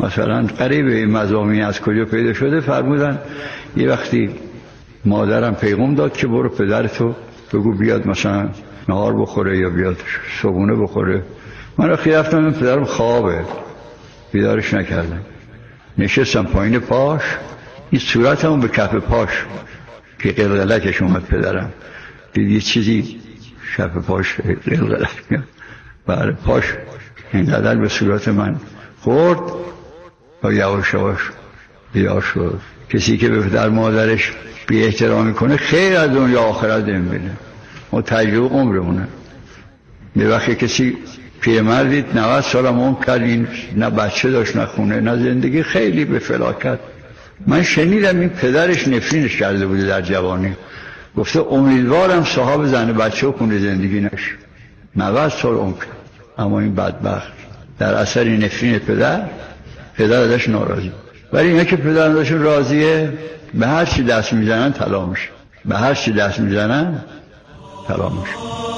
مثلا قریب این مضامین از کجا پیدا شده، فرمودن یه وقتی مادرم پیغام داد که برو پدرتو بگو بیاد مثلا نهار بخوره یا بیاد صبحونه بخوره. من رخی رفتم پدرم خوابه، بیدارش نکردم، نشستم پایین پاش، این صورتمون به کف پاش که قلقلکش اومد. پدرم دید یه چیزی کف پاش قلقلک میاد، بله پاش اینقدر به صورت من خورد و یواش یواش بیدار شد. کسی که به پدر مادرش بی احترامی کنه خیر از دنیا آخرت نمیبینه، ما تجربه عمرمونه. یه وقتی کسی پیرمرد دید 90 سال عمر کرد، این نه بچه داشت نه خونه نه زندگی، خیلی به فلاکت. من شنیدم این پدرش نفرینش کرده بوده در جوانی، گفته امیدوارم صاحب زن بچه و خونه زندگی نشه. 90 سال عمر کرد، اما این بدبخت در اثر نفرین پدر ازش ناراضی. ولی اینا که پدر ازشون راضیه، به هر چی دست میزنن طلا میشه، به هر چی دست میزنن طلا میشه.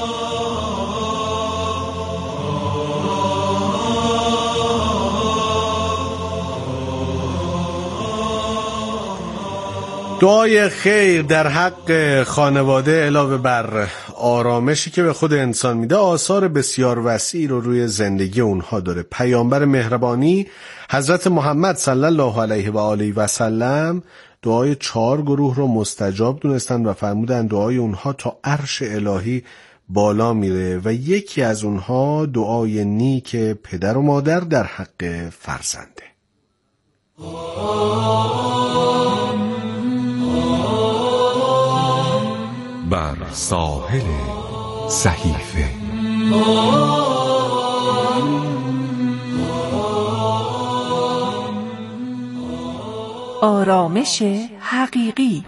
دعای خیر در حق خانواده علاوه بر آرامشی که به خود انسان میده، آثار بسیار وسیع رو روی زندگی اونها داره. پیامبر مهربانی حضرت محمد صلی الله علیه و آله و سلم دعای 4 گروه رو مستجاب دونستند و فرمودن دعای اونها تا عرش الهی بالا میره و یکی از اونها دعای نیک پدر و مادر در حق فرزنده. بر ساحل صحیفه. آرامش حقیقی.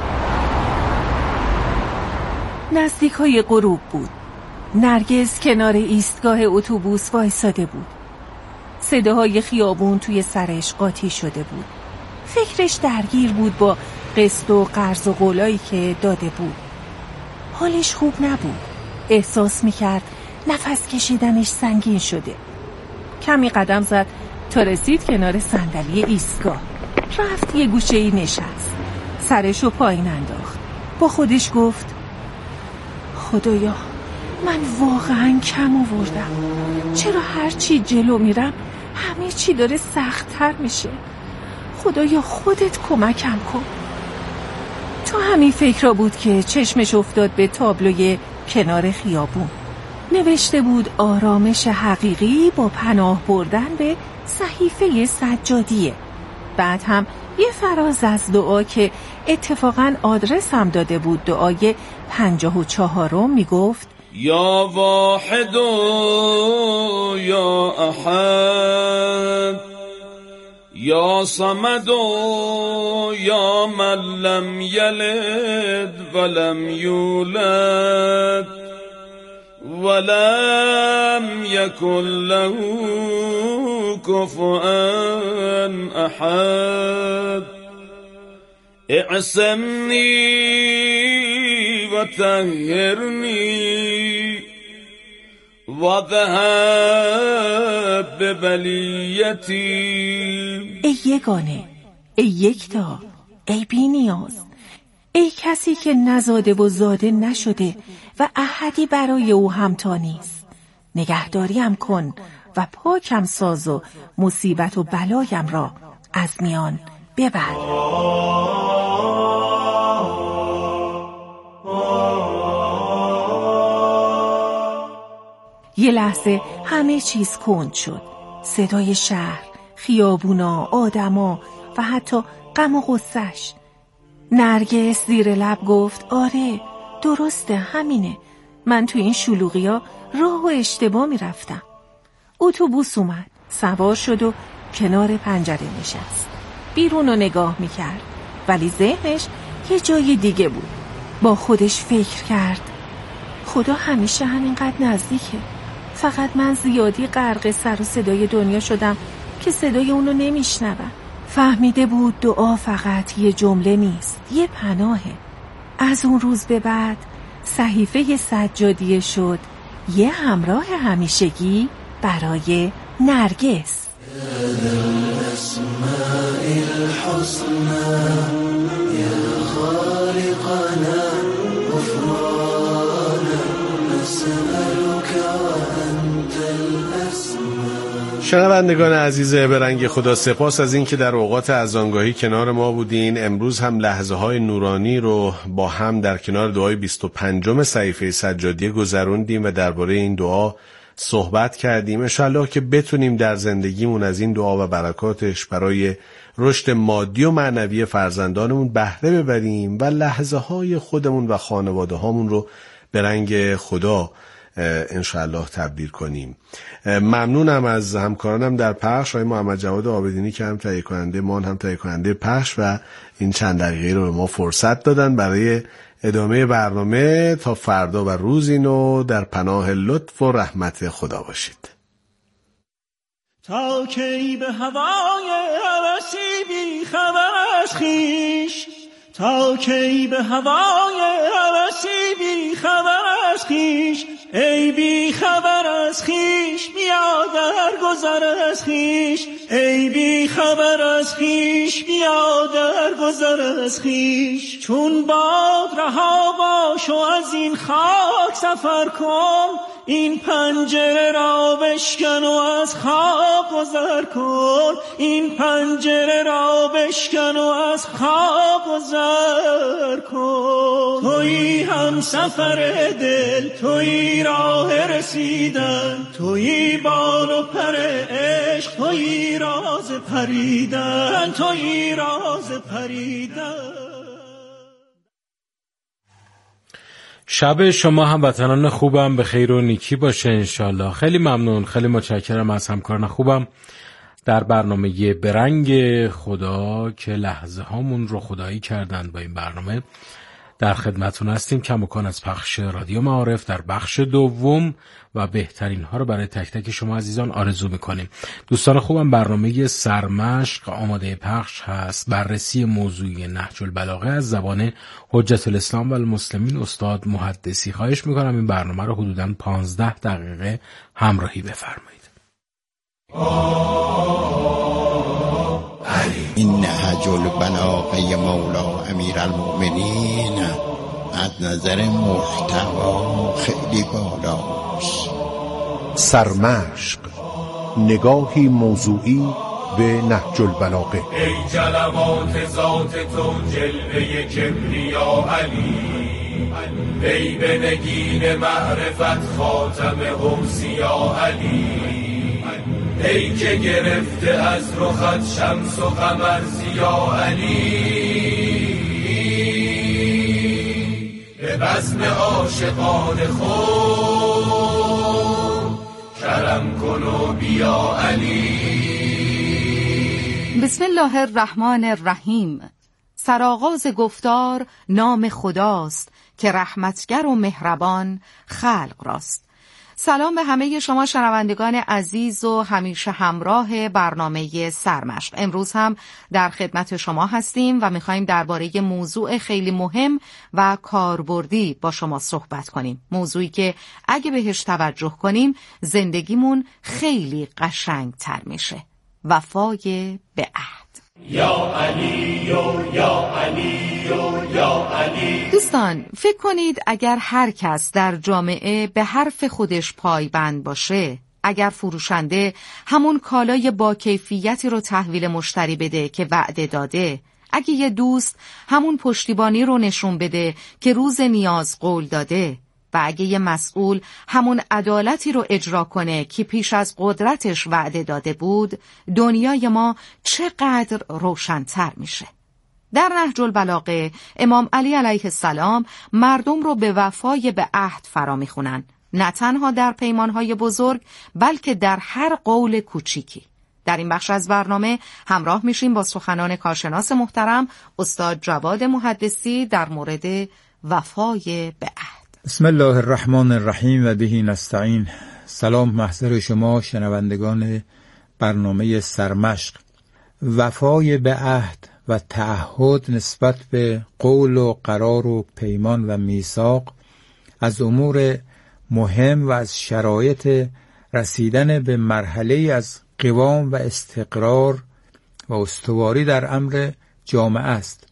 نزدیکای غروب بود. نرگس کنار ایستگاه اتوبوس وایساده بود. صداهای خیابون توی سرش قاطی شده بود. فکرش درگیر بود با قسط و قرض و قولایی که داده بود. حالش خوب نبود. احساس میکرد نفس کشیدنش سنگین شده. کمی قدم زد تا رسید کنار صندلی ایستگاه. رفت یه گوشه‌ای نشست. سرشو پایین انداخت. با خودش گفت خدایا من واقعا کم آوردم. چرا هر چی جلو میرم همه چی داره سخت‌تر میشه؟ خدایا خودت کمکم کن. تو همین فکر را بود که چشمش افتاد به تابلوی کنار خیابون. نوشته بود آرامش حقیقی با پناه بردن به صحیفه سجادیه. بعد هم یه فراز از دعا که اتفاقاً آدرس هم داده بود، دعای 54 میگفت یا واحد یا احد یا صمد یا من لم یلد ولم یولد ولم یکن له کفوا احد اعصمنی و طهرنی و ذهب ببلیتی. ای یگانه، ای یکتا، ای بی نیاز، ای کسی که نزاده و زاده نشده و احدی برای او همتا نیست، نگهداریم کن و پاکم ساز و مصیبت و بلایم را از میان ببر. یه لحظه همه چیز کند شد. صدای شهر، خیابونا، آدما و حتی غم و غصه‌اش. نرگس زیر لب گفت آره درسته، همینه، من تو این شلوغیا راه و اشتباه میرفتم. اتوبوس اومد، سوار شد و کنار پنجره نشست. بیرون رو نگاه میکرد ولی ذهنش یه جای دیگه بود. با خودش فکر کرد خدا همیشه همینقدر نزدیکه، فقط من زیادی غرق سر و صدای دنیا شدم که صدای اونو نمیشنوم. فهمیده بود دعا فقط یه جمله نیست، یه پناهه. از اون روز به بعد صحیفه سجادیه شد یه همراه همیشگی برای نرگس. شنوندگان عزیز به رنگ خدا، سپاس از این که در اوقات اذانگاهی کنار ما بودین. امروز هم لحظه های نورانی رو با هم در کنار دعای 25 صحیفه سجادیه گذروندیم و درباره این دعا صحبت کردیم. انشالله که بتونیم در زندگیمون از این دعا و برکاتش برای رشد مادی و معنوی فرزندانمون بهره ببریم و لحظه های خودمون و خانواده هامون رو به رنگ خدا انشاءالله تبدیل کنیم. ممنونم از همکارانم در پخش، آقای محمد جواد عابدینی که هم تهیه کننده مان هم تهیه کننده پخش و این چند دقیقه رو به ما فرصت دادن برای ادامه برنامه. تا فردا و روزی نو در پناه لطف و رحمت خدا باشید. تا کی به هوای هوسی بی خبر از خویش، تا کی به هوای هوسی بی خبر از خویش، ای بی خبر از خویش بیا در گذر از خویش، ای بی خبر از خویش بیا در گذر از خویش. چون باد رها باش و از این خاک سفر کن، این پنجره را بشکن و از خاک گذر کن، این پنجره را بشکن و از خاک گذر کن. تویی هم سفر دل، تویی راه رسیدن، تویی بال و پر عشق، تویی راز پریدن، تویی راز پریدن. شب شما هم وطنان خوبم به خیر و نیکی باشه انشالله. خیلی ممنون، خیلی متشکرم از همکاران خوبم در برنامه برنگ خدا که لحظه هامون رو خدایی کردن با این برنامه. در خدمتون هستیم کماکان از پخش رادیو معارف در بخش دوم و بهترین ها رو برای تک تک شما عزیزان آرزو میکنیم. دوستان خوبم، برنامه سرمشق آماده پخش هست. بررسی موضوعی نهج البلاغه از زبان حجت الاسلام و المسلمین استاد محدثی. خواهش میکنم این برنامه رو حدوداً 15 دقیقه همراهی بفرمایید. این نهج البلاغه مولا امیرالمؤمنین از نظر محتوا خیلی بالاست. سرمشق، نگاهی موضوعی به نهج البلاغه. ای جلوات ذات تو جلوه کبریا علی، ای به نگین معرفت خاتم حوزیا علی، ای که گرفته از رخت شمس و قمر ضیا علی، به بزم عاشقان خود کرم کن و بیا علی. بسم الله الرحمن الرحیم. سرآغاز گفتار نام خداست که رحمتگر و مهربان خلق راست. سلام به همه شما شنوندگان عزیز و همیشه همراه برنامه سرمشق. امروز هم در خدمت شما هستیم و میخوایم درباره موضوع خیلی مهم و کاربردی با شما صحبت کنیم. موضوعی که اگه بهش توجه کنیم زندگیمون خیلی قشنگتر میشه. وفای به عهد. یا علی یا علی یا علی. دوستان فکر کنید اگر هر کس در جامعه به حرف خودش پایبند باشه، اگر فروشنده همون کالای با کیفیتی رو تحویل مشتری بده که وعده داده، اگه یه دوست همون پشتیبانی رو نشون بده که روز نیاز قول داده، و اگه یه مسئول همون عدالتی رو اجرا کنه که پیش از قدرتش وعده داده بود، دنیای ما چقدر روشن‌تر میشه. در نهج البلاغه امام علی علیه السلام مردم رو به وفای به عهد فرا میخونن، نه تنها در پیمانهای بزرگ بلکه در هر قول کوچیکی. در این بخش از برنامه همراه میشیم با سخنان کارشناس محترم استاد جواد محدثی در مورد وفای به عهد. بسم الله الرحمن الرحیم و بهی نستعین. سلام محضر شما شنوندگان برنامه سرمشق. وفای به عهد و تعهد نسبت به قول و قرار و پیمان و میثاق از امور مهم و از شرایط رسیدن به مرحله از قوام و استقرار و استواری در امر جامعه است.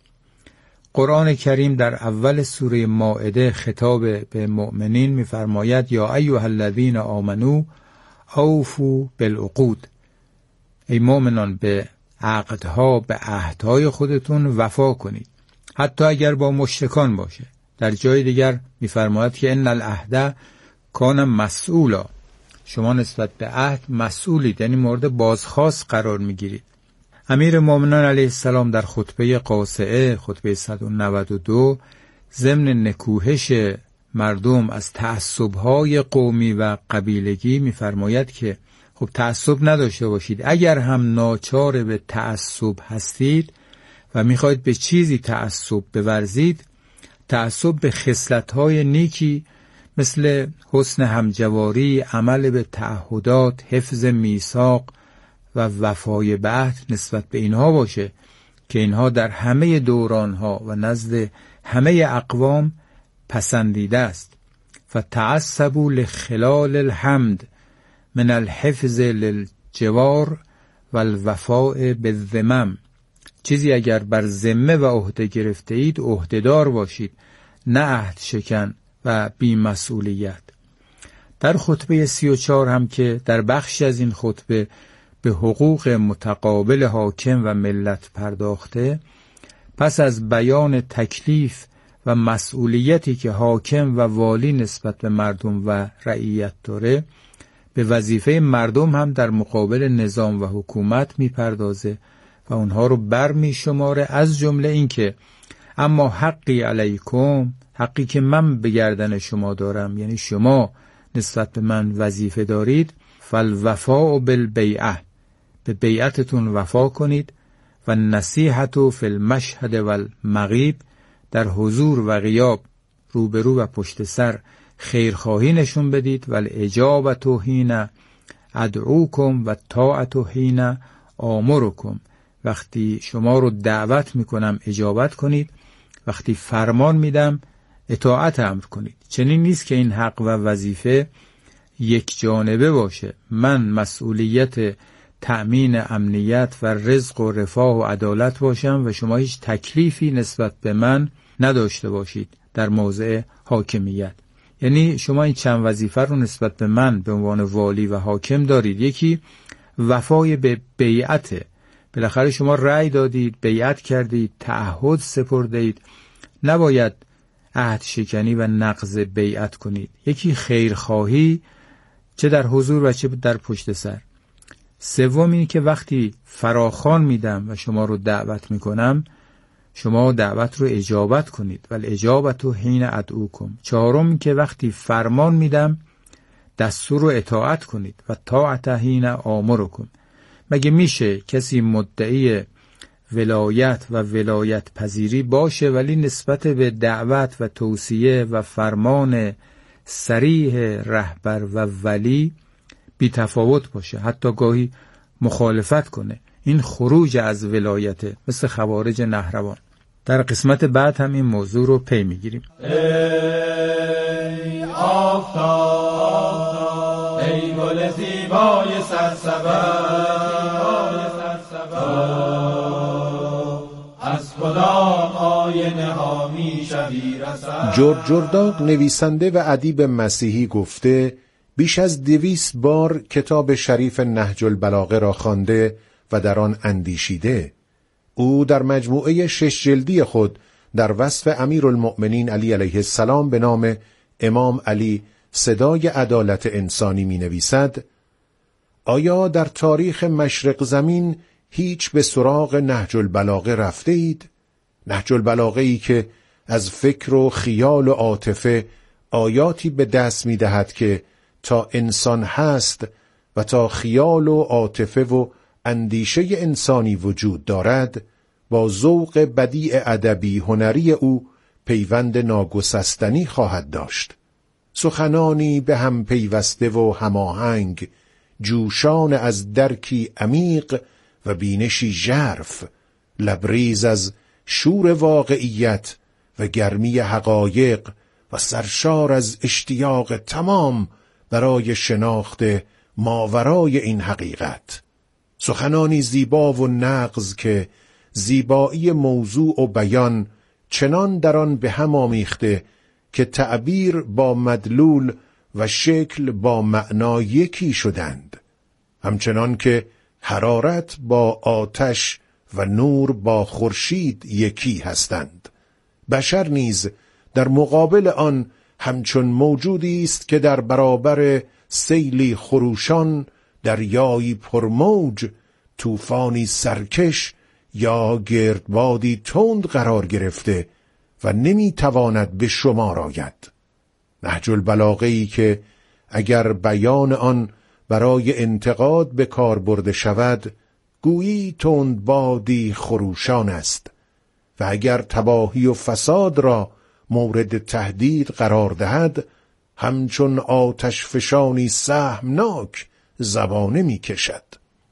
قرآن کریم در اول سوره مائده خطاب به مؤمنین می‌فرماید یا ایها الذین آمنو اوفوا بالعقود. ای مؤمنان به عقدها، به عهدهای خودتون وفا کنید، حتی اگر با مشرکان باشه. در جای دیگر می‌فرماید که ان العهد کان مسئولا. شما نسبت به عهد مسئولید، یعنی مورد بازخواست قرار می‌گیرید. امیر مومنان علیه السلام در خطبه قاصعه، خطبه 192، ضمن نکوهش مردم از تعصب‌های قومی و قبیلگی می‌فرماید که خب تعصب نداشته باشید. اگر هم ناچار به تعصب هستید و می‌خواید به چیزی تعصب بورزید، تعصب به خصلت‌های نیکی مثل حسن همجواری، عمل به تعهدات، حفظ میثاق و وفای به عهد نسبت به اینها باشه که اینها در همه دورانها و نزد همه اقوام پسندیده است. فتعصبوا لخلال الحمد من الحفظ للجوار و الوفاء بالذمم. چیزی اگر بر ذمه و عهده گرفته اید عهدهدار باشید، نه عهد شکن و بی‌مسئولیت. در خطبه 34 هم که در بخشی از این خطبه به حقوق متقابل حاکم و ملت پرداخته، پس از بیان تکلیف و مسئولیتی که حاکم و والی نسبت به مردم و رعیت داره، به وظیفه مردم هم در مقابل نظام و حکومت میپردازه و اونها رو برمی شماره، از جمله این که اما حقی علیکم، حقی که من به گردن شما دارم، یعنی شما نسبت به من وظیفه دارید، فالوفاء بالبیعه، به بیعتتون وفا کنید، و نصیحت فی المشهد و المغیب، در حضور و غیاب، روبرو و پشت سر خیرخواهی نشون بدید، و الاجابت حین ادعوکم و طاعت حین آمرکم، وقتی شما رو دعوت میکنم اجابت کنید، وقتی فرمان میدم اطاعت امر کنید. چنین نیست که این حق و وظیفه یک جانبه باشه، من مسئولیت تأمین امنیت و رزق و رفاه و عدالت باشم و شما هیچ تکلیفی نسبت به من نداشته باشید در موضع حاکمیت. یعنی شما این چند وظیفه رو نسبت به من به عنوان والی و حاکم دارید. یکی وفای به بیعته، بالاخره شما رأی دادید، بیعت کردید، تعهد سپردید، نباید عهد شکنی و نقض بیعت کنید. یکی خیرخواهی، چه در حضور و چه در پشت سر. سوم این که وقتی فراخوان میدم و شما رو دعوت میکنم، شما دعوت رو اجابت کنید، ولی اجابت رو حین ادعوکم. چهارم این که وقتی فرمان میدم دستور رو اطاعت کنید، و طاعت حین آمرکم. مگه میشه کسی مدعی ولایت و ولایت پذیری باشه ولی نسبت به دعوت و توصیه و فرمان صریح رهبر و ولی بی تفاوت باشه، حتی گاهی مخالفت کنه؟ این خروج از ولایته، مثل خوارج نهروان. در قسمت بعد هم این موضوع رو پی میگیریم. ای آفتاب، ای گل زیبای سرسبز، از خدا آینه ها می شوی رسد. جورج جرداق نویسنده و ادیب مسیحی گفته بیش از 200 بار کتاب شریف نهج البلاغه را خوانده و در آن اندیشیده. او در مجموعه 6 جلدی خود در وصف امیرالمؤمنین علی علیه السلام به نام امام علی صدای عدالت انسانی می نویسد: آیا در تاریخ مشرق زمین هیچ به سراغ نهج البلاغه رفته اید؟ نهج البلاغه ای که از فکر و خیال و عاطفه آیاتی به دست می دهد که تا انسان هست و تا خیال و عاطفه و اندیشه انسانی وجود دارد، با ذوق بدیع ادبی هنری او پیوند ناگسستنی خواهد داشت. سخنانی به هم پیوسته و هماهنگ، جوشان از درکی عمیق و بینشی ژرف، لبریز از شور واقعیت و گرمی حقایق و سرشار از اشتیاق تمام برای شناخت ماورای این حقیقت. سخنانی زیبا و نغز که زیبایی موضوع و بیان چنان در آن به هم آمیخته که تعبیر با مدلول و شکل با معنا یکی شدند، همچنان که حرارت با آتش و نور با خورشید یکی هستند. بشر نیز در مقابل آن همچون موجودی است که در برابر سیلی خروشان، دریایی پرموج، طوفانی سرکش یا گردبادی تند قرار گرفته و نمیتواند به شمار آید. نهج البلاغه‌ای که اگر بیان آن برای انتقاد به کار برده شود، گویی تندبادی خروشان است و اگر تباهی و فساد را مورد تهدید قرار دهد، همچون آتش فشانی سهمناک زبانه می کشد.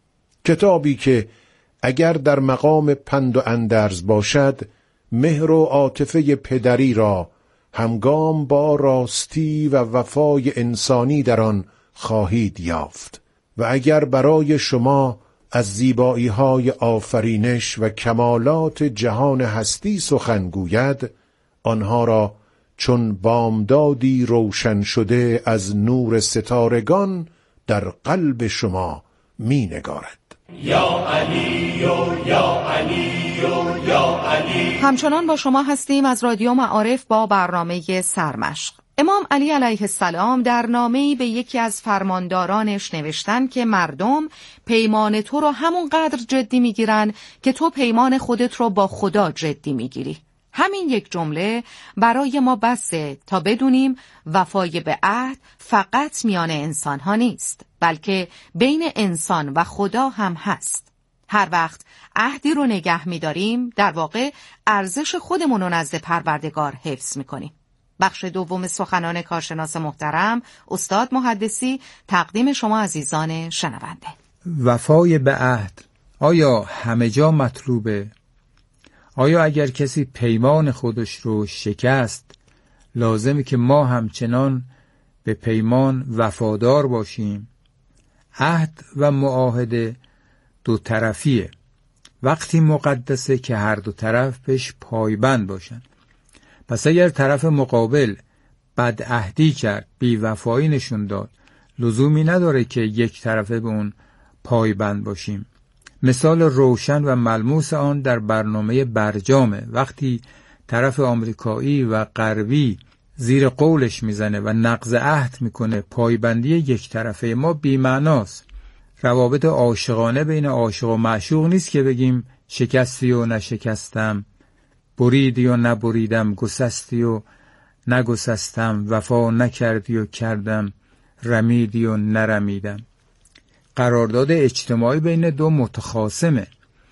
کتابی که اگر در مقام پند و اندرز باشد، مهر و عاطفه پدری را همگام با راستی و وفای انسانی در آن خواهید یافت و اگر برای شما از زیبایی‌های آفرینش و کمالات جهان هستی سخن گوید، آنها را چون بامدادی روشن شده از نور ستارگان در قلب شما می نگارد. یا علی یا علی یا علی. همچنان با شما هستیم از رادیو معارف با برنامه سرمشق. امام علی علیه السلام در نامه‌ای به یکی از فرماندارانش نوشتن که مردم پیمان تو رو همونقدر جدی میگیرن که تو پیمان خودت رو با خدا جدی میگیری. همین یک جمله برای ما بسه تا بدونیم وفای به عهد فقط میان انسان ها نیست، بلکه بین انسان و خدا هم هست. هر وقت عهدی رو نگه میداریم، در واقع ارزش خودمون رو نزد پروردگار حفظ میکنیم. بخش دوم سخنان کارشناس محترم استاد محدثی تقدیم شما عزیزان شنونده. وفای به عهد آیا همه جا مطلوبه؟ آیا اگر کسی پیمان خودش رو شکست لازمه که ما همچنان به پیمان وفادار باشیم؟ عهد و معاهده دو طرفیه، وقتی مقدسه که هر دو طرف بهش پایبند باشن. پس اگر طرف مقابل بدعهدی کرد، بی‌وفایی نشون داد، لزومی نداره که یک طرفه به اون پایبند باشیم. مثال روشن و ملموس آن در برنامه برجامه، وقتی طرف آمریکایی و غربی زیر قولش میزنه و نقض عهد میکنه، پایبندی یک طرفه ما بی‌معناست. روابط عاشقانه بین عاشق و معشوق نیست که بگیم شکستی و نشکستم، بریدی و نبریدم، گسستی و نگسستم، وفا نکردی و کردم، رمیدی و نرمیدم. قرارداد اجتماعی بین دو متخاصمه.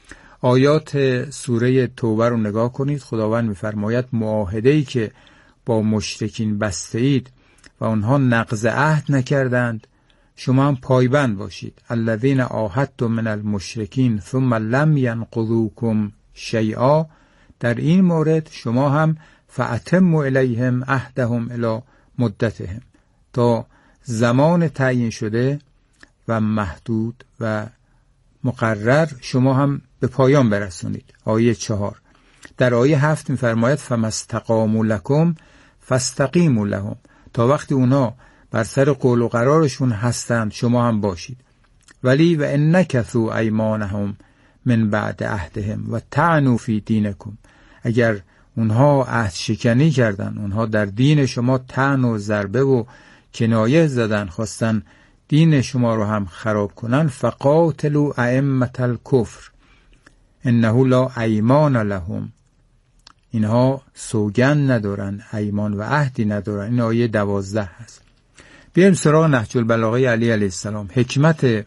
آیات سوره توبه رو نگاه کنید. خداوند می‌فرماید معاهده‌ای که با مشرکین بسته اید و آنها نقض عهد نکردند، شما هم پایبند باشید. الذین عاهدتم من المشرکین ثم لم ینقضوکم شیئا. در این مورد شما هم فأتموا الیهم عهدهم الی مدتهم، تا زمان تعیین شده و محدود و مقرر شما هم به پایان برسونید. آیه 4. در آیه 7 می‌فرماید فمستقاموا لکم فاستقیموا لهم، تا وقتی اونا بر سر قول و قرارشون هستند شما هم باشید. ولی و ان نکثوا ایمانهم من بعد عهدهم و طعنوا فی دینکم، اگر اونها عهد شکنی کردن، اونها در دین شما طعن و ضربه و کنایه زدن، خواستن دین شما رو هم خراب کنن، فقاتلوا ائمة الکفر انه لا ایمان لهم، اینها سوگند ندارن، ایمان و عهدی ندارن. این آیه 12 هست. بیایم سراغ نهج البلاغه علی علیه السلام. حکمت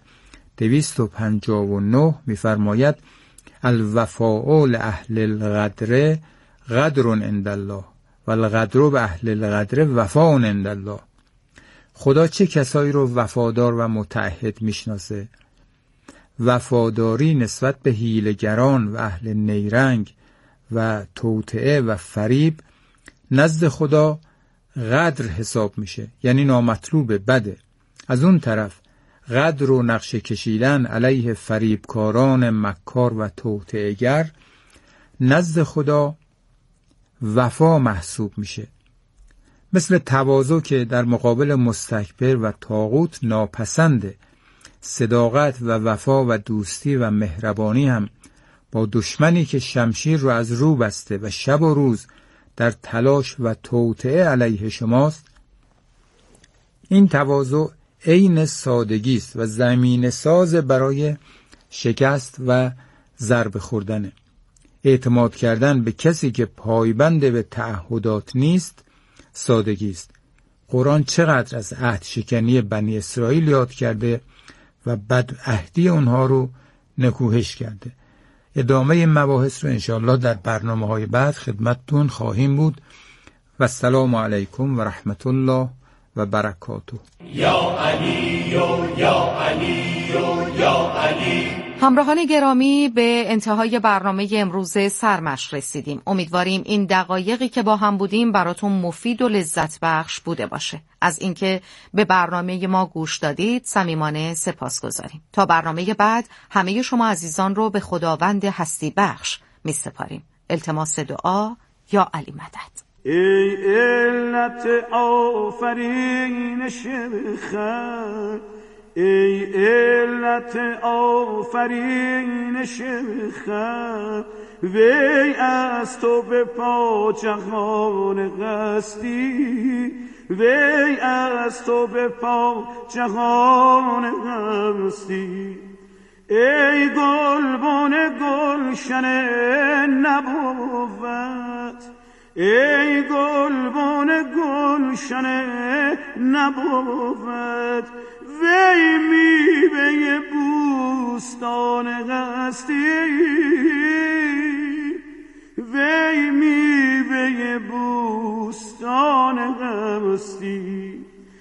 259 میفرماید الوفاء لأهل الغدر غدر عند الله و الغدر به اهل الغدر وفاء عند الله. خدا چه کسایی رو وفادار و متعهد میشناسه؟ وفاداری نسبت به حیله‌گران و اهل نیرنگ و توطئه و فریب نزد خدا غدر حساب میشه، یعنی نامطلوب، بده. از اون طرف غدر و نقشه کشیدن علیه فریبکاران مکار و توطئه‌گر نزد خدا وفا محسوب میشه. مثل تواضع که در مقابل مستکبر و طاغوت ناپسنده، صداقت و وفا و دوستی و مهربانی هم با دشمنی که شمشیر رو از رو بسته و شب و روز در تلاش و توطئه علیه شماست. این تواضع عین سادگی است و زمینه ساز برای شکست و ضربه خوردن. اعتماد کردن به کسی که پایبند به تعهدات نیست سادگی است. قرآن چقدر از عهد شکنی بنی اسرائیل یاد کرده و بدعهدی اونها رو نکوهش کرده. ادامه این مباحث رو انشاءالله در برنامه‌های بعد خدمتتون خواهیم بود و السلام علیکم و رحمت الله و برکاته. یا علی یا علی یا علی. همراهان گرامی، به انتهای برنامه امروز سرمشق رسیدیم. امیدواریم این دقایقی که با هم بودیم براتون مفید و لذت بخش بوده باشه. از اینکه به برنامه ما گوش دادید صمیمانه سپاسگزاریم. تا برنامه بعد همه شما عزیزان رو به خداوند هستی بخش می سپاریم. التماس دعا. یا علی مدد. ای علت آفرینش خلق، ای علت آفرینش خلق، وی از تو به پا جهان هستی، وی از تو به پا جهان هستی. ای گلبن گلشن نبوت، ای گلبن گلشن نبوت، وی میوه بوستان هستی، وی میوه بوستان هستی.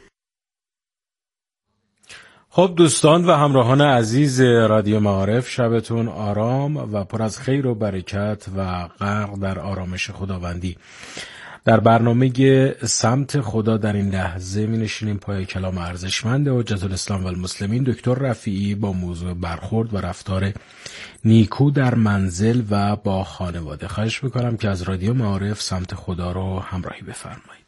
خب دوستان و همراهان عزیز رادیو معارف، شبتون آرام و پر از خیر و برکت و غرق در آرامش خداوندی. در برنامه سمت خدا در این لحظه می نشینیم پای کلام ارزشمند حجت الاسلام و المسلمین دکتر رفیعی با موضوع برخورد و رفتار نیکو در منزل و با خانواده. خواهش میکنم که از رادیو معارف سمت خدا رو همراهی بفرمایید.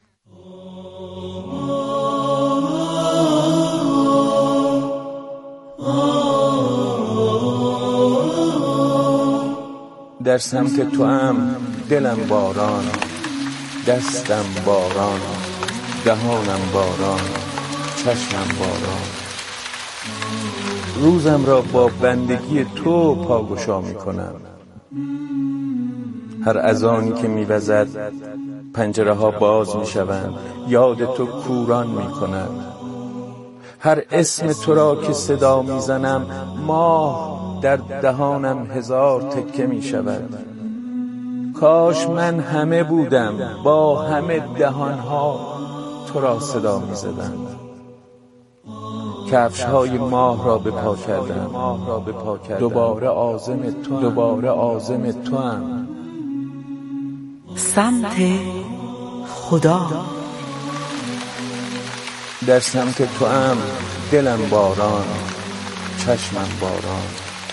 در سمت تو هم دلم باران، دستم باران، دهانم باران، چشمم باران. روزم را با بندگی تو پاگشا می کنم. هر اذانی که می وزد پنجره ها باز می شوند، یاد تو کوران می کند. هر اسم تو را که صدا می زنم، ماه در دهانم هزار تکه می شود. کاش من همه بودم، با همه دهانها تو را صدا می زدم. کفش های ماه را به پا کردم، دوباره عازم تو، دوباره عازم تو هم. سمت خدا. در سمت تو هم دلم باران، چشمم باران.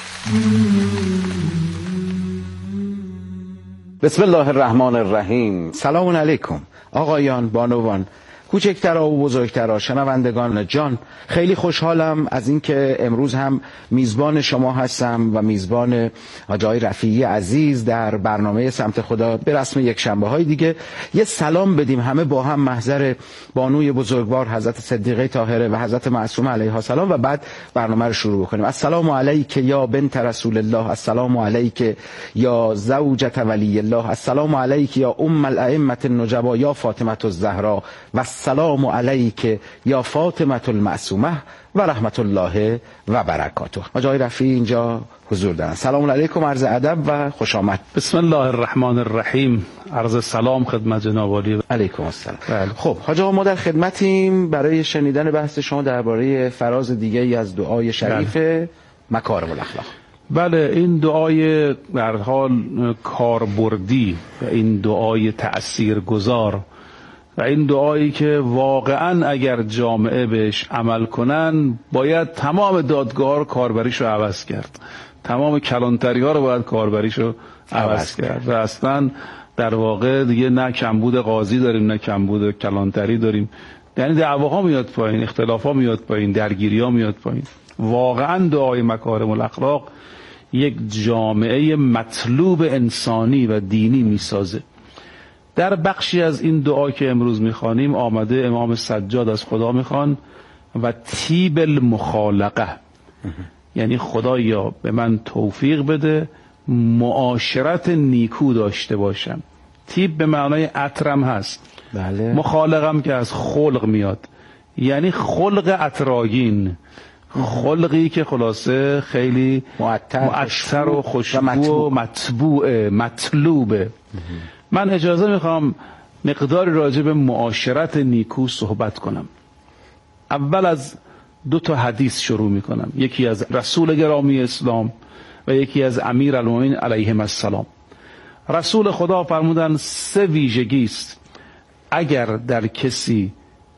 بسم الله الرحمن الرحیم. سلام علیکم آقایان، بانوان، کوچکترها و بزرگترها، شنوندگان جان. خیلی خوشحالم از اینکه امروز هم میزبان شما هستم و میزبان حاج آقای رفیعی عزیز در برنامه سمت خدا. به رسم یک شنبه های دیگه یه سلام بدیم همه با هم محضر بانوی بزرگوار حضرت صدیقه طاهره و حضرت معصومه علیها السلام و بعد برنامه رو شروع بکنیم. السلام علیک یا بنت رسول الله، السلام علیک یا زوجة ولی الله، السلام علیک یا ام الائمه النجبا یا فاطمه الزهرا و السلام علیک یا فاطمه المعصومه و رحمت الله و برکاته. حاج آقای رفیعی اینجا حضور دارن. سلام علیکم، عرض ادب و خوش آمد. بسم الله الرحمن الرحیم. عرض سلام خدمت جناب عالی. علیکم السلام. خب حاج آقا، ما در خدمتیم برای شنیدن بحث شما درباره فراز دیگه‌ای از دعای شریف مکارم الاخلاق. بله، این دعای در حال کاربردی و این دعای تأثیرگذار و این دعایی که واقعا اگر جامعه بهش عمل کنن باید تمام دادگاه رو کاربریش رو عوض کرد، تمام کلانتری ها رو باید کاربریش رو عوض کرد و اصلا در واقع دیگه نه کمبود قاضی داریم نه کمبود کلانتری داریم، یعنی دعواها میاد پایین، اختلافا میاد پایین، درگیری‌ها میاد پایین. واقعا دعای مکارم الاخلاق یک جامعه مطلوب انسانی و دینی میسازه. در بخشی از این دعا که امروز میخوانیم آمده امام سجاد از خدا میخوان و طیب المخالقه، یعنی خدایا به من توفیق بده معاشرت نیکو داشته باشم. طیب به معنای عطرم هست، بله. مخالقم که از خلق میاد، یعنی خلق عطرآگین، خلقی که خلاصه خیلی معطر و خوشبو و مطبوع مطلوبه. من اجازه میخوام مقداری راجع به معاشرت نیکو صحبت کنم. اول از 2 حدیث شروع میکنم، یکی از رسول گرامی اسلام و یکی از امیر المؤمنین علیهم السلام. رسول خدا فرمودن 3 ویژگی است اگر در کسی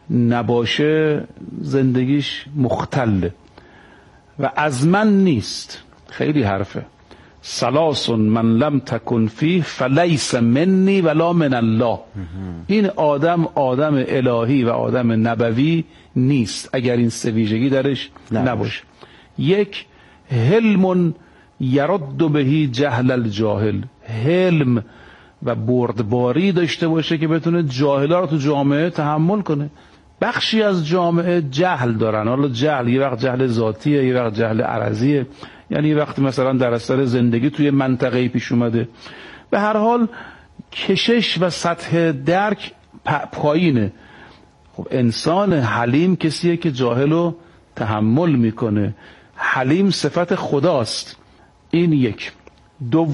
نباشه زندگیش مختله و از من نیست. خیلی حرفه. 3 من لم تکن فیه فلیس منی ولا من الله. این آدم الهی و آدم نبوی نیست اگر این 3 ویژگی درش نباشه. 1 حلم یرد بهی جهل الجاهل، حلم و بردباری داشته باشه که بتونه جاهلا رو تو جامعه تحمل کنه. بخشی از جامعه جهل دارن، حالا جهل یه وقت جهل ذاتیه، یه وقت جهل عرضیه، یعنی یه وقت مثلا در اثر زندگی توی منطقه‌ای پیش اومده. به هر حال کشش و سطح درک پایینه. خب انسان حلیم کسیه که جاهل رو تحمل میکنه، حلیم صفت خداست. این 1. 2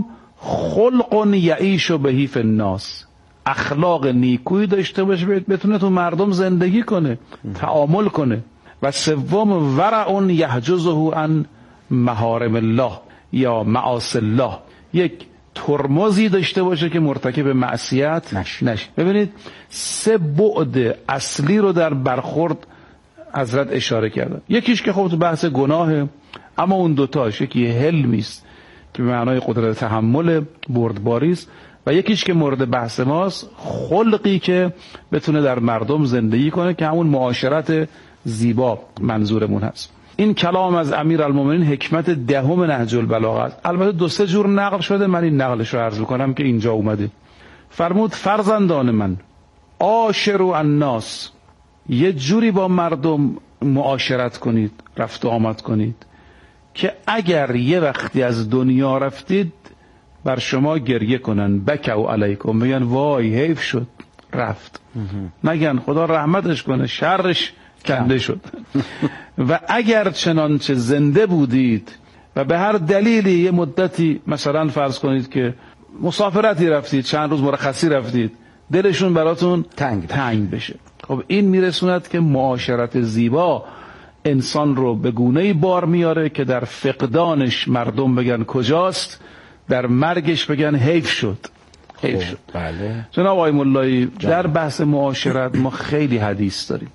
خلق یعیش بهی فی الناس، اخلاق نیکویی داشته باشه بتونه تو مردم زندگی کنه، تعامل کنه. و 3 ورع یحجزه عن محارم الله یا معاصی الله، 1 ترمزی داشته باشه که مرتکب معصیت نشه. ببینید 3 بعد اصلی رو در برخورد حضرت اشاره کردن. یکیش که خب تو بحث گناهه، اما اون 2 تاش یکی حلمی است که به معنای قدرت تحمل، بردباری است، و یکیش که مورد بحث ماست خلقی که بتونه در مردم زندگی کنه که همون معاشرت زیبا منظورمون هست. این کلام از امیر المؤمنین حکمت 10 نهج البلاغه است. البته 2-3 جور نقل شده، من این نقلش رو عرض میکنم که اینجا اومده. فرمود فرزندان من عاشروا الناس، یه جوری با مردم معاشرت کنید، رفت و آمد کنید که اگر یه وقتی از دنیا رفتید بر شما گریه کنن، بکو علیکم، بگن وای حیف شد رفت، نگن خدا رحمتش کنه شرش کنده شد. و اگر چنانچه زنده بودید و به هر دلیلی یه مدتی مثلا فرض کنید که مسافرتی رفتید، چند روز مرخصی رفتید، دلشون براتون تنگ بشه. خب این میرسوند که معاشرت زیبا انسان رو به گونه‌ای بار میاره که در فقدانش مردم بگن کجاست، در مرگش بگن حیف شد. حیف شد. بله. جناب آقای ملایی در بحث معاشرت ما خیلی حدیث داریم.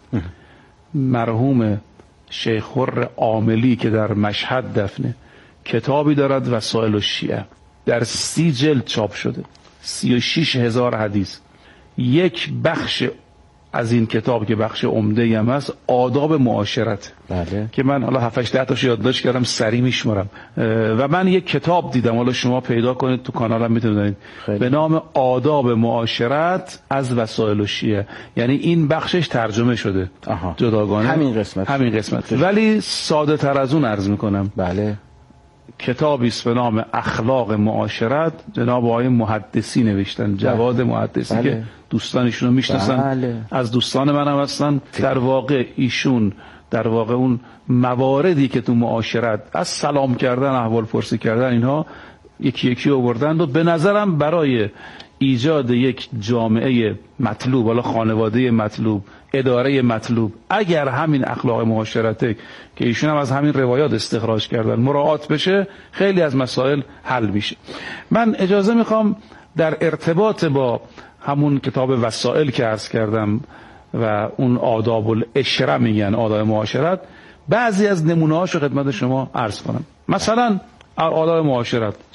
مرحوم شیخ حر عاملی که در مشهد دفنه کتابی دارد وسائل الشیعه، در 30 جلد چاپ شده، 36,000 حدیث. 1 بخش از این کتاب که بخش عمده هم هست آداب معاشرت، بله. که من حالا 7-8 تاش یادداشت کردم سری میشمارم. و من یک کتاب دیدم، حالا شما پیدا کنید تو کانالم میتونید، به نام آداب معاشرت از وسائل الشیعه، یعنی این بخشش ترجمه شده جداگانه، همین قسمت. ولی ساده تر از اون عرض میکنم. بله. کتابی است به نام اخلاق معاشرت، جناب آقای محدثی نوشتن، جواد محدثی، که دوستانشون رو میشناسن، از دوستان من هم هستن. در واقع ایشون در واقع اون مواردی که تو معاشرت از سلام کردن، احوال پرسی کردن، اینها یکی یکی آوردن و به نظرم برای ایجاد یک جامعه مطلوب، حالا خانواده مطلوب، اداره مطلوب، اگر همین اخلاق معاشرته که ایشون هم از همین روایات استخراج کردن مراعات بشه، خیلی از مسائل حل میشه. من اجازه میخوام در ارتباط با همون کتاب وسائل که عرض کردم و اون آداب العشره میگن، آداب معاشرت، بعضی از نمونه‌هاشو خدمت شما عرض کنم. مثلا آداب معاشرت